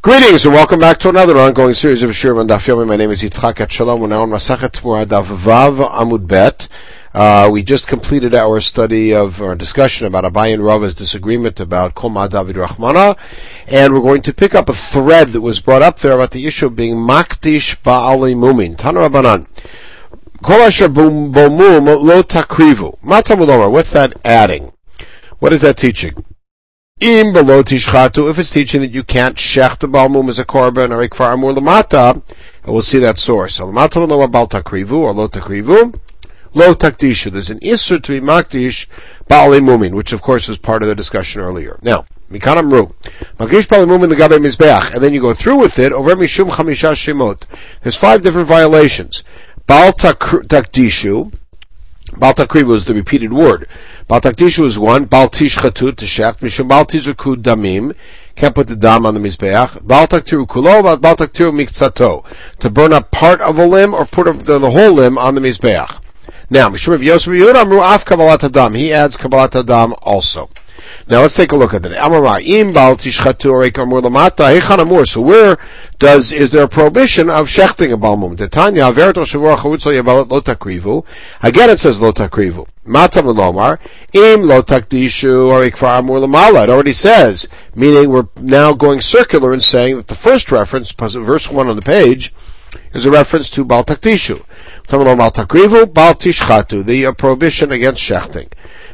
Greetings and welcome back to another ongoing series of Shiurim on Daf Yomi. My name is Yitzchak Shalom. We're now on Masachet Tmura Daf Vav Amud Bet. We just completed our study of our discussion about Abaye and Rava's disagreement about Kol Ma David Rachmana, and we're going to pick up a thread that was brought up there about the issue of being Makdish Ba'alei Mumin. Tana Rabbanan. Kol Asher Bomum Lo Takrivu. Ma Talmud Omer. What's that adding? What is that teaching? Im below tishchatu, if it's teaching that you can't shech the balmum as a korban, or ikfar amur lamata, and we'll see that source. Lamata lo bal takrivu, or lo takrivu, lo takdishu. There's an isur to be makdish ba'alei mumin, which of course was part of the discussion earlier. Now, mikan amru, makdish ba'alei mumin legabe mizbeach, and then you go through with it, over mishum chamisha shemot. There's 5 different violations. Bal takdishu, Bal takrivu is the repeated word. Bal takdishu is 1. Bal tishchatu, to shecht. Mishum bal tizraku damim. Can't put the dam on the mizbeach. Bal taktiru kulo, bal taktiru mikzato. To burn up part of a limb or put the whole limb on the mizbeach. Now, Mishum of Yosef Yehuda amru af kabbalat hadam. He adds kabbalat hadam also. Now let's take a look at it. Amar im bal tishchatu or amur lamata hechan amur. So where is there a prohibition of shechting a balmum? Detanya averto shavur chavutzo yabalat lo takrivu. Again it says lo takrivu. Matam lomar im lo takdishu or ikfar amur lamala. It already says, meaning we're now going circular and saying that the first reference, verse 1 on the page, is a reference to bal takdishu. Bal takrivu, bal tishchatu, the prohibition against shechting.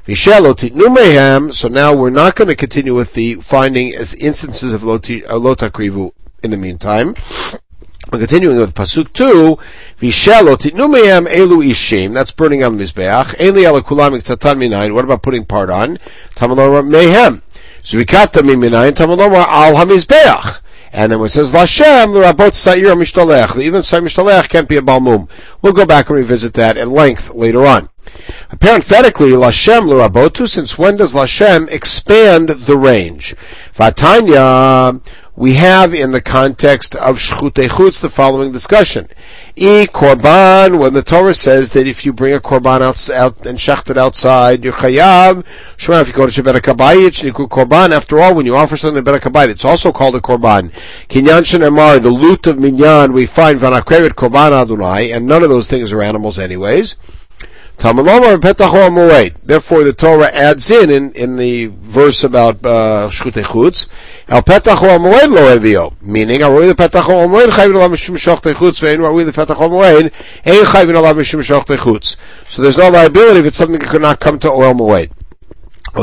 So now we're not going to continue with the finding as instances of lo takrivu in the meantime. We're continuing with Pasuk 2. Vishelo titnu mehem elu ishim. That's burning on the mizbeach. Eli ala kulam miktzatan minayin. What about putting part on? Tamalomar mehem. Zrikata minayin. Tamalomar al hamizbeach. And then when it says Lashem, l'rabot sa'ir mishtalech. Even sa'ir mishtalech can't be a balmum. We'll go back and revisit that at length later on. Parenthetically, Lashem l'rabotu, since when does Lashem expand the range? Vatanya, we have in the context of Shchutei Chutz the following discussion. Korban, when the Torah says that if you bring a korban out and shecht it outside, you're chayav. Shema, if you go to Shebet HaKabayit, Shniku korban, after all, when you offer something to Shebet HaKabayit, it's also called a korban. Kinyan Shenemar, the loot of Minyan, we find Vanakrevet korban Adonai, and none of those things are animals anyways. Therefore, the Torah adds in the verse about Shchutei Chutz, El Petach HaMoed Lo Evio, meaning Aroi the Petach HaMoed Chayvin Alav Mishum Shochtei Chutz, Ve'en Aroi the Petach HaMoed Ein Chayvin Alav Mishum Shochtei Chutz. So there's no liability if it's something that could not come to Oel Moed. I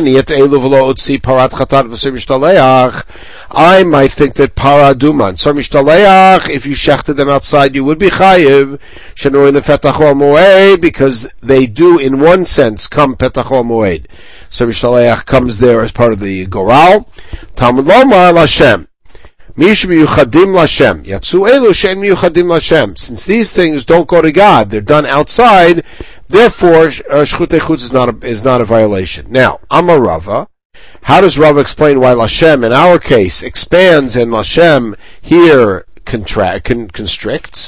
might think that para duman. So mishtaleach, if you shechted them outside, you would be chayiv. Shenur in the petach moed, because they do, in one sense, come petach moed. So mishtaleach comes there as part of the goral. Talmud lomar lashem. Mish miyuchadim lashem. Yatsu elu she'en miyuchadim lashem. Since these things don't go to God, they're done outside. Therefore, Shchutei Chutz is not a violation. Now, Amar Rava, how does Rava explain why Lashem in our case expands and Lashem here constricts?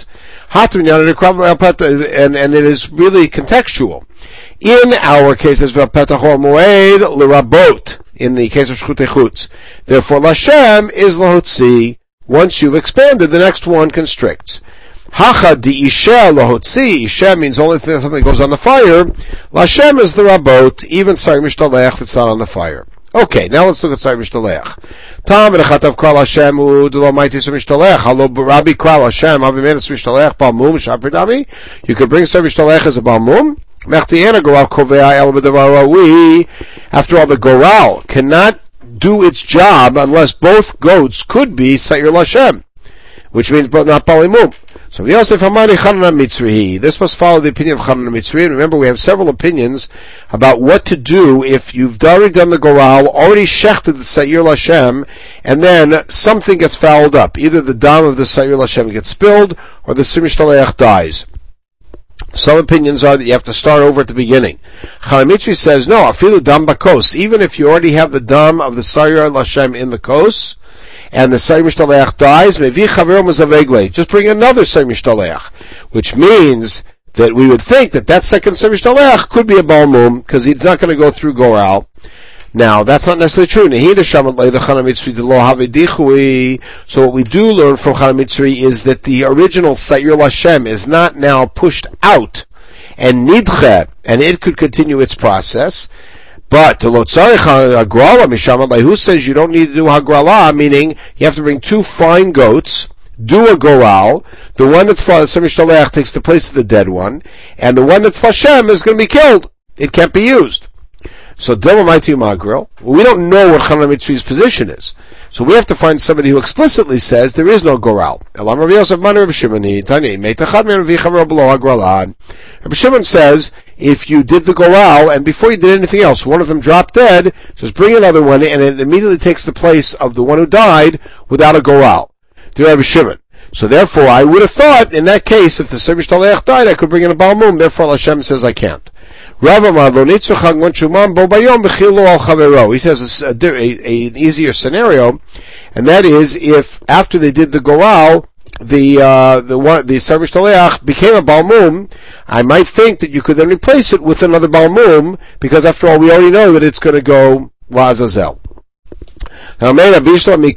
And it is really contextual. In our case, as V'apetach ha'moed l'rabot, in the case of Shchutei Chutz. Therefore, Lashem is lahotzi. Once you've expanded, the next one constricts. Hacha di isha lahotzi. Isha means only if something goes on the fire. Lashem is the rabot, even sa'ir mishtalech if it's not on the fire. Okay, now let's look at sa'ir mishtalech. Tam v'nechatav kral Hashem u'dulo maitis mishtalech. Halo rabbi kral Hashem avimedes mishtalech balmum shapridami. You could bring sa'ir mishtalech as a balmum. Mechtiena goral kovea el b'davar rawi. After all, the goral cannot do its job unless both goats could be sa'ir Lashem, which means but not balimum. So Yosef Hamani Chanana Mitzrihi. This must follow the opinion of Chanana Mitzrihi. And remember, we have several opinions about what to do if you've already done the goral, already shechted the Sa'ir Lashem, and then something gets fouled up. Either the dam of the Sa'ir Lashem gets spilled, or the Simishtalech dies. Some opinions are that you have to start over at the beginning. Chanana Mitzri says, no, afilu dam bakos. Even if you already have the dam of the Sa'ir Lashem in the kos, and the Sa'ir Mishtaleach dies, just bring another Sa'ir Mishtaleach, which means that we would think that second Sa'ir Mishtaleach could be a balmum, because he's not going to go through goral. Now, that's not necessarily true. So what we do learn from Chana Mitzri is that the original Sa'ir Lashem is not now pushed out and nidche, and it could continue its process. But who says you don't need to do hagrala, meaning you have to bring 2 fine goats, do a goral, the one that's Mishtalech takes the place of the dead one, and the one that's Lashem is going to be killed. It can't be used. So Dilamaiti Magril, we don't know what Chana Mitzri's position is. So we have to find somebody who explicitly says there is no goral. Rabbi Shimon says, if you did the goral, and before you did anything else, one of them dropped dead, just bring another one, and it immediately takes the place of the one who died without a goral. To Rabbi Shimon. So therefore, I would have thought, in that case, if the Seder Mishtalech died, I could bring in a Balmum, therefore Hashem says I can't. He says an easier scenario, and that is if after they did the goral, the Seder Mishtalech became a Balmum, I might think that you could then replace it with another Balmum, because after all, we already know that it's going to go Lazazel. So, and by the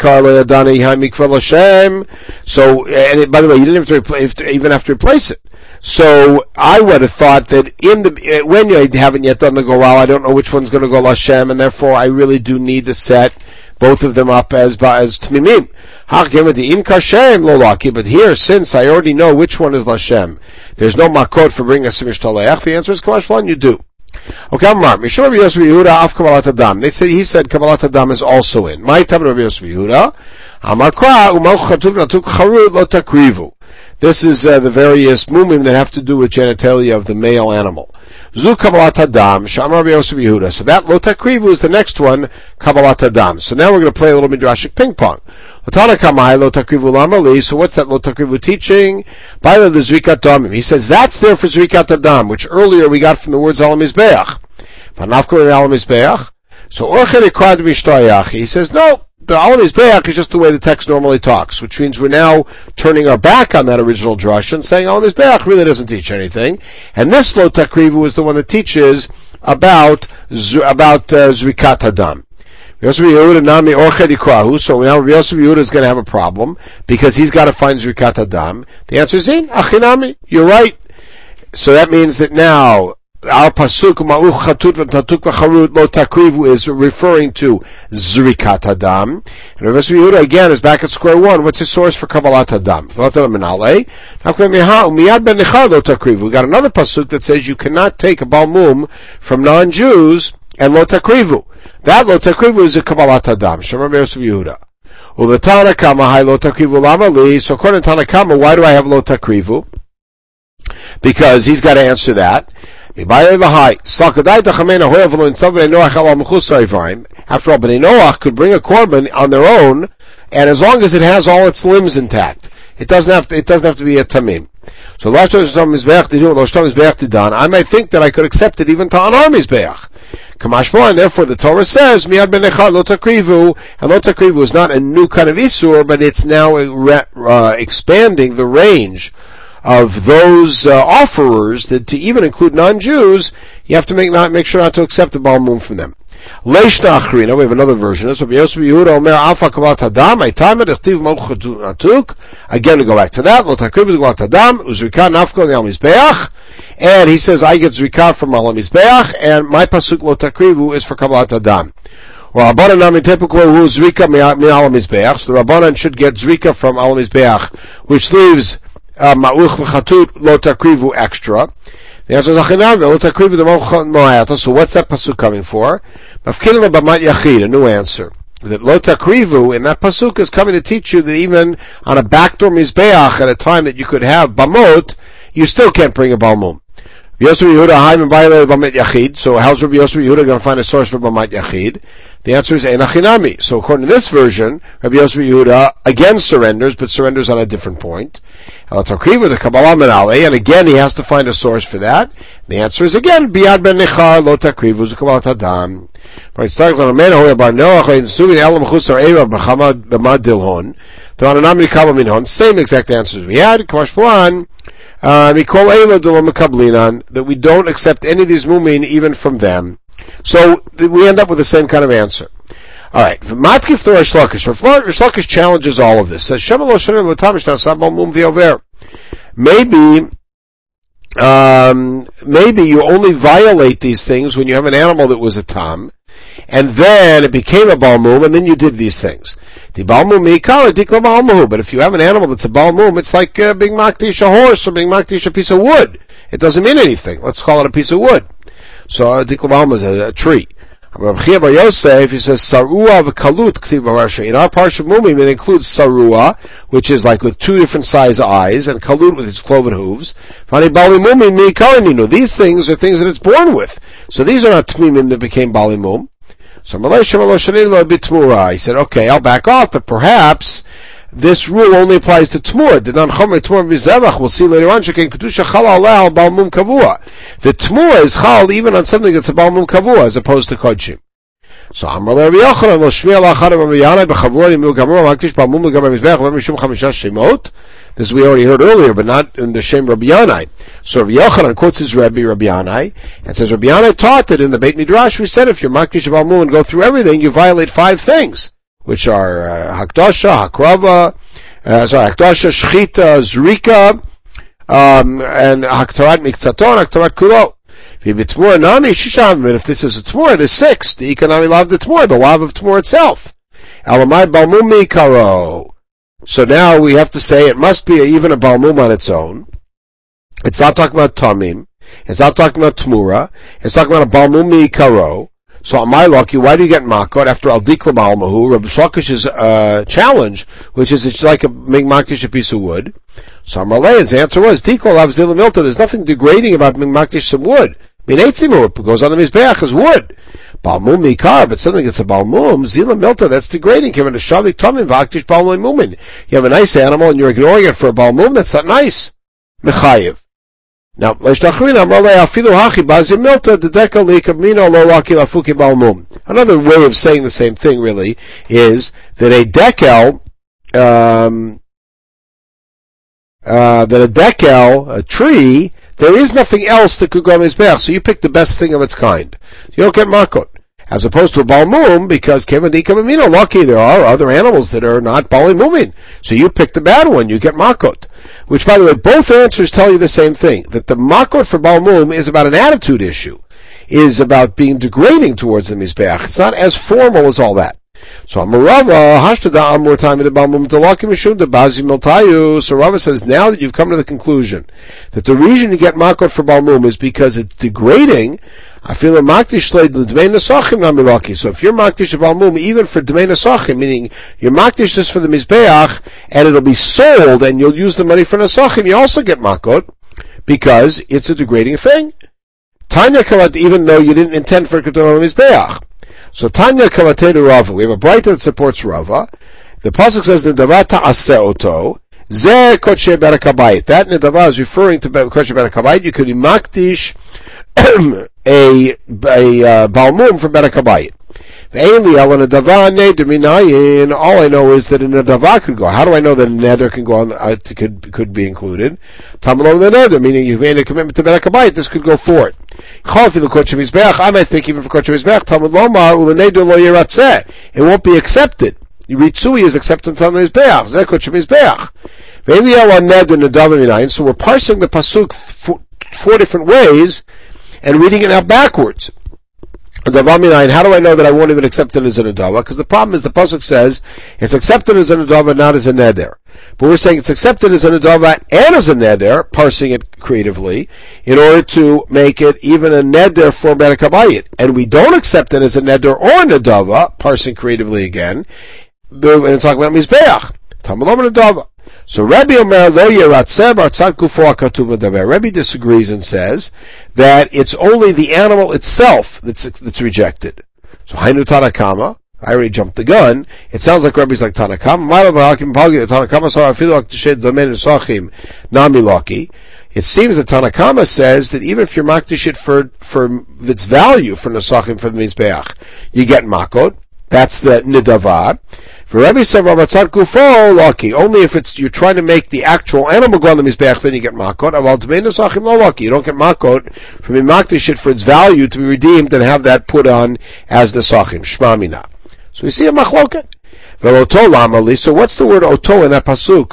way, you didn't even have to replace it. So, I would have thought that when you haven't yet done the goral, I don't know which one's going to go Lashem, and therefore I really do need to set both of them up as Tmimim. But here, since I already know which one is Lashem, there's no makot for bringing a Mishtalech. The answer is Kamashvan, you do. Okay, Amar. Mishum Rabbi Yosef Yehuda af Kabbalat Adam. He said Kabbalat Adam is also in. My time Rabbi Yosef Yehuda. Amar Kra u'mal chatuv natuk charut lo takrivu. This is the various mumim that have to do with genitalia of the male animal. Zu Kabbalat Adam. Shamar Rabbi Yosef Yehuda. So that lo takrivu is the next one. Kabbalat Adam. So now we're going to play a little midrashic ping pong. So what's that lo takrivu teaching? By the Zrikat Damim. He says that's there for Zrikat Adam, which earlier we got from the words Al Mizbeach. So he says no, the Al Mizbeach is just the way the text normally talks, which means we're now turning our back on that original drush and saying Al Mizbeach really doesn't teach anything. And this lo takrivu is the one that teaches about Zrikat Adam. So now Rabbi Yosef Yehuda is going to have a problem because he's got to find Zrikat Adam. The answer is in Achinami. You're right. So that means that now our pasuk Ma'uch Chatut v'Tatuk v'Charut Lo Takrivu is referring to Zrikat Adam. And Rabbi Yosef Yehuda again is back at square one. What's his source for Kabbalat Adam? We got another pasuk that says you cannot take a balmum from non-Jews and Lo Takrivu. That lo takrivu is a Kabbalat Adam. Shemar Rabbi Yosef Yehuda. The Tanakama hai lo takrivu lamali. So according to Tanakama, why do I have lo takrivu? Because he's got to answer that. After all, Bnei Noach could bring a korban on their own, and as long as it has all its limbs intact, it doesn't have to be a tamim. So I might think that I could accept it even to an army's beach. And therefore the Torah says, Miyad benecha lo takrivu, and lo takrivu is not a new kind of isur, but it's now expanding the range of those offerers that to even include non-Jews, you have to make sure not to accept the balmum from them. Leishna achrina, we have another version. So Yosef Yehuda Omer Alfa Kabbalat Adam, Aitam Echtiv Malchut Natuk. Again, we go back to that. Lo takrivu Kabbalat Adam, Uzrika Nafko Ne'al Mizbeach. And he says, I get Zrika from Al Mizbeach, and my pasuk Lo Takrivu is for Kabbalat Adam. Well, Rabbanan Nami Tepuklo Hu Zrika Mi'al Mizbeach. So the Rabbanan should get Zrika from Al Mizbeach, which leaves Ma'uch V'Chatut Lo Takrivu extra. The answer is Achinam Lo Takrivu the Mo'ayata. So what's that pasuk coming for? Mafkilim Bamat Yachid, a new answer. That Lo Takrivu in that pasuk is coming to teach you that even on a backdoor Mizbeach at a time that you could have Bamot, you still can't bring a Balmum. Yosef Yehuda Haim and Baile Bamat Yachid. So how's Rabbi Yosef Yehuda going to find a source for Bamat Yachid? The answer is Ein Achinami. So according to this version, Rabbi Yosef Yehuda again surrenders, but surrenders on a different point. El Takrivu the Kabbalah Menale, and again he has to find a source for that. The answer is again Biad Ben Nechar Lo Takrivu the Kabbalah Tadam. Same exact answers we had. That we don't accept any of these mumin even from them. So we end up with the same kind of answer. All right. Matkif the Rish Lakish. Rish Lakish challenges all of this. Says, maybe you only violate these things when you have an animal that was a tam, and then it became a balmum, and then you did these things. But if you have an animal that's a balmum, it's like being makdish a horse or being makdish a piece of wood. It doesn't mean anything. Let's call it a piece of wood. So dikla balmum is a tree. Rabbi Chia bar Yosef, he says, Sarua v'kalut k'tiv b'Parsha. In our Parsha Mumim, it includes Sarua, which is like with two different size eyes, and kalut with its cloven hooves. Fani bali mumim mi karininu. These things are things that it's born with. So these are not tmimim that became bali mum. So Malay Shemalo Shanilo Bitmura. He said, okay, I'll back off, but perhaps this rule only applies to Tmur. The non-chomer Tmur Vizevach, we'll see later on, Shekin Kedusha Chal Aleh al Balmum Kavua. The Tmur is Chal even on something that's a Balmum Kavua, as opposed to Kodshim. So Amar Rabbi Yochanan, Lo Shmiel Achad Rabbi Yanai, B'Chavur Yimil Gamur, Makdish Balmum L'Gamar Mizbech, V'Mishum Chamisha Shemot. This we already heard earlier, but not in the Shem Rabbi Yanai. So Rabbi Yochanan quotes his Rabbi Yanai, and says Rabbi Yanai taught that in the Beit Midrash we said if you're Makdish Balmum and go through everything, you violate 5 things, which are Hakdasha, Hakrava, Hakdasha, Shchita, Zrika, and Haktarat Mikzaton, Haktarat Kulo. If this is a Tmur, there's 6. The Ikanami lav the Tmur, the lav of Tmur itself. Alamai Balmumi Karo. So now we have to say it must be even a Balmum on its own. It's not talking about Tamim. It's not talking about Tmura. It's talking about a Balmumi Karo. So on my lucky, why do you get Makot after Al Dikla Balmahu? Rabbi Shlakish's challenge, which is it's like making Makdish a piece of wood. So Amalei, the answer was Dikla Lav Zila Milta. There's nothing degrading about making Makdish some wood. It goes on the Mizbeach as wood. Balmum Mikar, but something that's a Balmum, Zila Milta, that's degrading. Given a Shavik Tomim, Vakdish Balmum Mumin. You have a nice animal and you're ignoring it for a Balmum, that's not nice. Mechayev. Now, another way of saying the same thing really is that a dekel, a tree, there is nothing else that could go on Mizbeach, so you pick the best thing of its kind. So you don't get makot. As opposed to a balmum, because lucky there are other animals that are not balimumin. So you pick the bad one, you get makot. Which, by the way, both answers tell you the same thing, that the makot for balmum is about an attitude issue, is about being degrading towards the Mizbeach. It's not as formal as all that. So Rava says, now that you've come to the conclusion that the reason you get makot for balmum is because it's degrading, I feel a makdish leid l'dmei nesachim namilaki. So if you're makdish of balmum, even for dmei nesachim, meaning you're makdish just for the mizbeach, and it'll be sold, and you'll use the money for nesachim, you also get makot because it's a degrading thing. Tanya kalat, even though you didn't intend for it to be mizbeach. So Tanya kalatenu Rava. We have a brighter that supports Rava. The pasuk says nedava ta'aseh oto. Zeh kodshe berakabayit. That nedava is referring to kodshe berakabayit. You could be makdish a balmum for berakabayit. All I know is that a nedava could go. How do I know that a neder can go on? Could be included. Tamalom the neder, meaning you've made a commitment to berakabayit. This could go for it. I might think even for kodshe mizbeach, Talmud lomar uleneder lo yiratzeh. It won't be accepted. Ritsui is accepted on the mizbeach. Zeh kodshe mizbeach. So we're parsing the pasuk 4 different ways and reading it out backwards. How do I know that I won't even accept it as an adava? Because the problem is the pasuk says it's accepted as an adava, not as a neder. But we're saying it's accepted as an adava and as a neder, parsing it creatively, in order to make it even a neder for berakabayit. And we don't accept it as a neder or an adava, parsing creatively again, and talking about mizbeach. Tamalom and adava. So Rabbi Omer lo yeratzeh b'artzad kufo hakatuv medaber. Rabbi disagrees and says that it's only the animal itself that's rejected. So Hainu Tanakama, I already jumped the gun. It sounds like Rabbi's like Tanakama. It seems that Tanakama says that even if you're makdish it for its value for nesachim for the mizbeach, you get makot. That's the nidava. For Rebbe said, Gufo, lucky. Only if you're trying to make the actual animal go on the Mizbeach, then you get makot. Aval Tmeinu Sachim lo lucky. You don't get makot from being makdish it for its value to be redeemed and have that put on as the Sachim. Shma mina. So we see a machloket. Veloto lamali. So what's the word oto in that pasuk?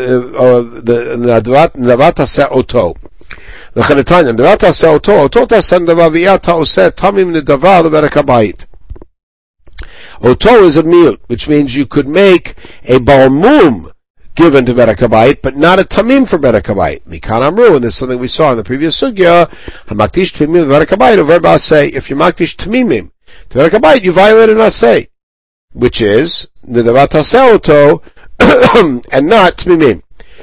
The Navat Taseh oto. The Chanetanya. Navat Taseh oto. Oto Taseh Nadav V'yata Oseh Tamim Nadav L'Berek HaBayit. Oto is a miyut, which means you could make a balmum given to Berek HaBayit, but not a tamim for Berek HaBayit. Mikan Amru, and this is something we saw in the previous sugya, Hamakdish Tamimim Berek HaBayit, over Asay. If you makdish Tamimim to Berek HaBayit, you violated Asay, which is Nidavat Taseh Oto, and not Tamimim.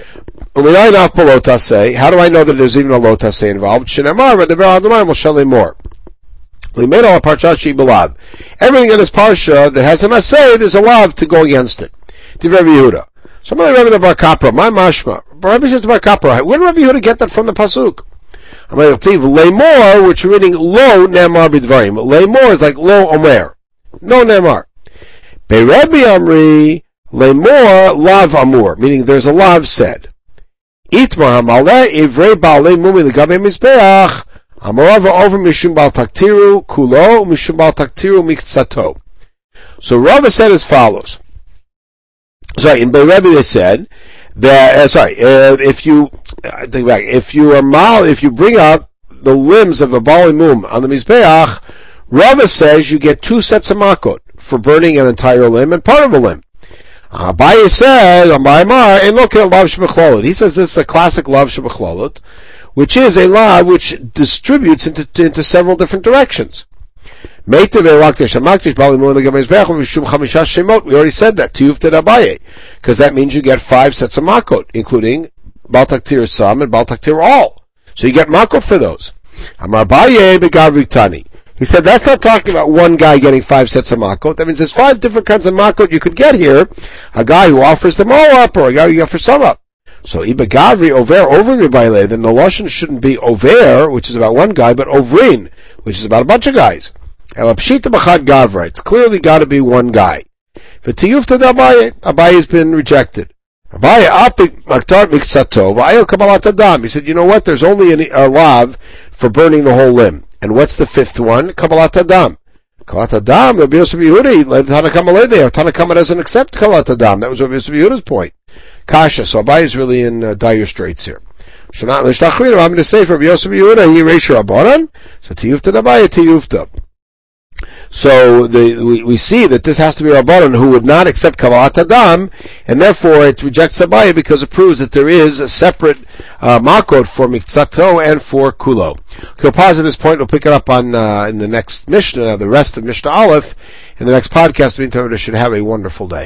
How do I know that there's even a lo taseh involved? Shinamar, V'dever Adonai Moshe Lemor. We made all a parsha belav. Everything in this parsha that has an asay, there's a lav to go against it. To Rabbi Yehuda. Somebody Rabbi Bar Kapra, my mashma. Rabbi says to Bar Kapra, where did Rabbi Yehuda get that from the pasuk? I'm like, Lemor, which we're reading lo nemar b'dvarim. Lemor is like lo omer. No nemar. Be Rabbi Amri, Lemor lav amur, meaning there's a lav said. Itmar hamaleh ivrei ba'alei mumi l'gabei mizbeach. Amorava over mishum bal taktiru kulo mishum bal taktiru miktsato. So Rava said as follows. Sorry, in Be'Rebbe they said that if you bring up the limbs of a bali mum on the mizbeach, Rava says you get 2 sets of makot for burning an entire limb and part of a limb. Abaye says, he says this is a classic lav shebechlolot, which is a law which distributes into several different directions. We already said that, tiyufta Abaye, because that means you get 5 sets of makot, including Bal Taktir some and Bal Taktir all. So you get makot for those. He said that's not talking about one guy getting 5 sets of makot. That means there's 5 different kinds of makot you could get here. A guy who offers them all up, or a guy who offers some up. So Iba Gavri over Ribayle, then the Lashon shouldn't be over, which is about one guy, but Ovrin, which is about a bunch of guys. Elapshita B'chad Gavra, it's clearly got to be one guy. V'tiyufta d'Abaye, Abaye has been rejected. Abaye apik maktar miktsato, v'ayel kabbalat adam. He said, you know what, there's only a lav for burning the whole limb. And what's the 5th one? Kabbalat adam. Kabbalat adam, Rabbi Yosef Yehuda, Tanakama Ledei, Tanakama doesn't accept Kabbalat adam. That was Rabbi Yosef Yehuda's point. Kasha, so Abaye is really in dire straits here. I'm going to say for Rabbi Yosef Yehuda, he reisha Rabbanan, so tiyufta Abaye, tiyufta. So we see that this has to be Rabbanan who would not accept Kabbalat Adam, and therefore it rejects Abaye because it proves that there is a separate makot for Miktsato and for Kulo. We'll pause at this point. We'll pick it up on in the next Mishnah, the rest of Mishnah Aleph, in the next podcast. Meantime, we should have a wonderful day.